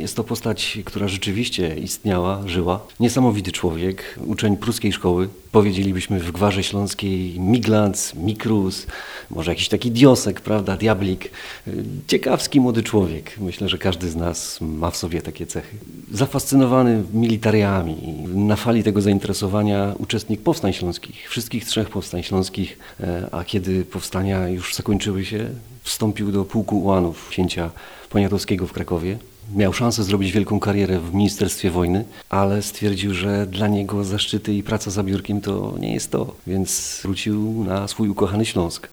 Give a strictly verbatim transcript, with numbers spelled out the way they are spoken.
Jest to postać, która rzeczywiście istniała, żyła. Niesamowity człowiek, uczeń pruskiej szkoły. Powiedzielibyśmy w Gwarze Śląskiej Miglanc, Mikrus, może jakiś taki diosek, prawda, diablik. Ciekawski młody człowiek. Myślę, że każdy z nas ma w sobie takie cechy. Zafascynowany militariami. Na fali tego zainteresowania uczestnik powstań śląskich, wszystkich trzech powstań śląskich, a kiedy powstania już zakończyły się, wstąpił do pułku ułanów księcia Poniatowskiego w Krakowie. Miał szansę zrobić wielką karierę w Ministerstwie Wojny, ale stwierdził, że dla niego zaszczyty i praca za biurkiem to nie jest to, więc wrócił na swój ukochany Śląsk.